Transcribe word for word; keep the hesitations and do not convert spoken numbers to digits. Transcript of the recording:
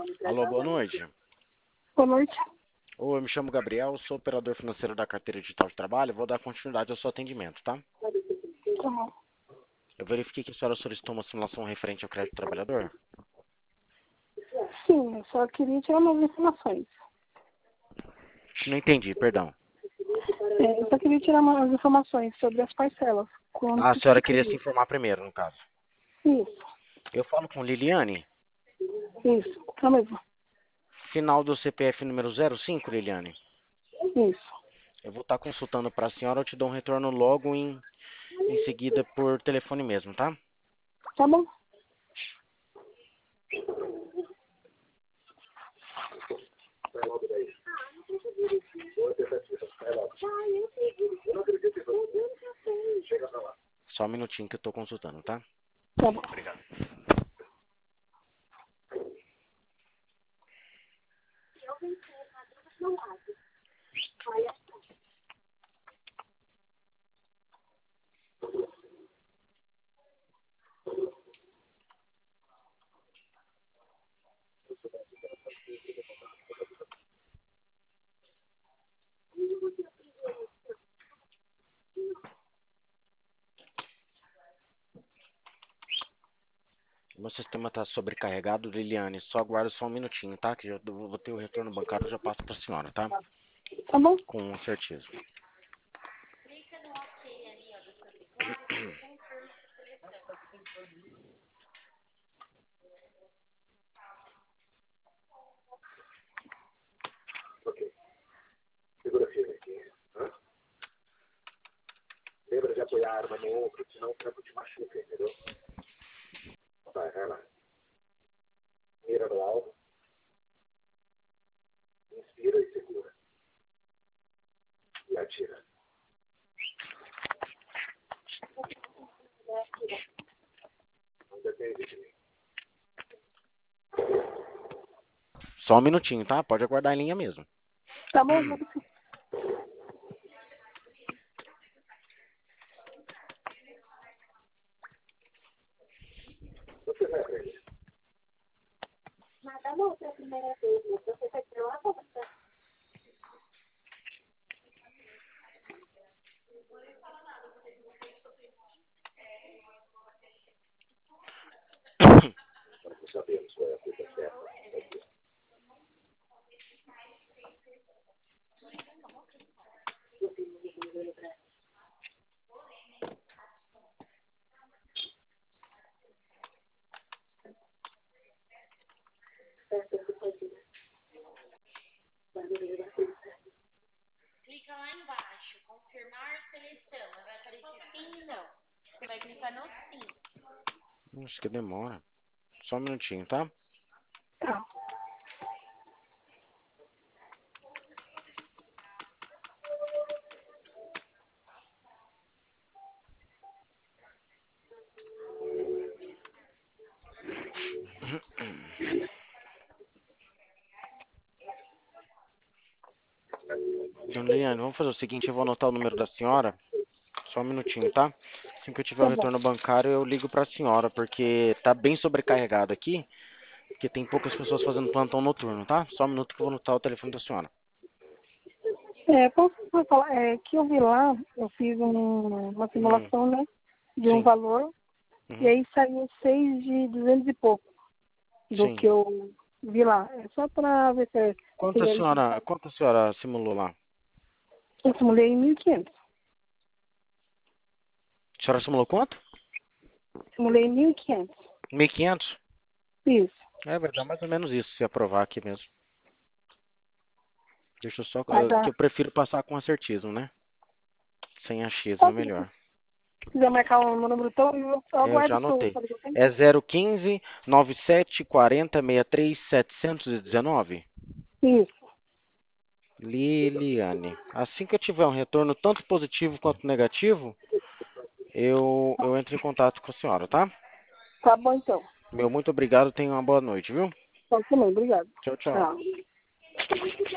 Alô, boa noite. Boa noite. Oi, eu me chamo Gabriel, sou operador financeiro da carteira digital de trabalho. Vou dar continuidade ao seu atendimento, tá? Tá bom. Eu verifiquei que a senhora solicitou uma simulação referente ao crédito do trabalhador. Sim, eu só queria tirar umas informações. Não entendi, perdão. É, eu só queria tirar umas informações sobre as parcelas. Quanto Ah, a senhora que queria se seria? informar primeiro, no caso. Isso, Eu falo com Liliane. isso, tá mesmo. Final do C P F número zero cinco, Liliane. Isso. Eu vou estar consultando para a senhora, eu te dou um retorno logo em, em seguida por telefone mesmo, tá? Tá bom. Só um minutinho que eu tô consultando, tá? Tá bom. Obrigado. Meu sistema está sobrecarregado, Liliane. Só aguarda só um minutinho, tá? Que eu vou ter o retorno bancário, eu já passo para a senhora, tá? Tá bom. Com certeza. Segura firme aqui. Hã? Lembra de apoiar a arma no ombro, senão o trampo te machuca, entendeu? Vai, vai lá. Mira no alvo. Inspira e segura. E atira. Não depende de mim. Só um minutinho, tá? Pode aguardar em linha mesmo. Tá bom, vou sim. Você vai aprender. Mas a outra primeira vez, você vai ter uma bolsa. Nós não sabemos qual é a coisa certa. Clica lá embaixo, confirmar seleção. Vai aparecer sim e não. Você vai clicar no sim. Acho que demora. Só um minutinho, tá? Tá. Dona Liliane, vamos fazer o seguinte, eu vou anotar o número da senhora. Só um minutinho, tá? Assim que eu tiver o Tá bom. retorno bancário, eu ligo para a senhora, porque tá bem sobrecarregado aqui, porque tem poucas pessoas fazendo plantão noturno, tá? Só um minuto que eu vou anotar o telefone da senhora. É, posso falar? É, que eu vi lá, eu fiz um- uma Hum, simulação, né? De um sim. valor. E Uhum, aí saiu seis de duzentos e pouco do sim. que eu vi lá. É só pra ver se, se Quanto a ele senhora, quanto a senhora simulou lá? eu simulei em mil e quinhentos. A senhora simulou quanto? Simulei em mil e quinhentos. mil e quinhentos? Isso. É, vai dar mais ou menos isso, se aprovar aqui mesmo. Deixa eu só, Vai eh, que dar. eu prefiro passar com acertismo, né? Sem achismo é Pode, melhor. se quiser marcar um número tão, eu eu É, eu já aguardo o seu anotei. fazer o tempo. É zero quinze, nove sete, quarenta, sessenta e três, setecentos e dezenove? Isso. Liliane. Assim que eu tiver um retorno tanto positivo quanto negativo, eu, eu entro em contato com a senhora, tá? Tá bom, então. Meu muito obrigado, tenha uma boa noite, viu? Então, também. Obrigado. Tchau, tchau. Tchau.